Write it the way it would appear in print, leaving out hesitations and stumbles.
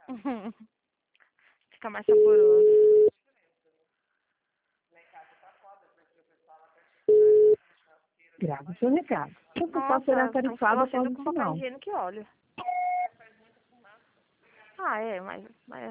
Fica mais saboroso. Grave o seu recado. Essa só será Nossa, então tarifada ela após fez o com papel sinal. higiênico e óleo. Ah, é, mas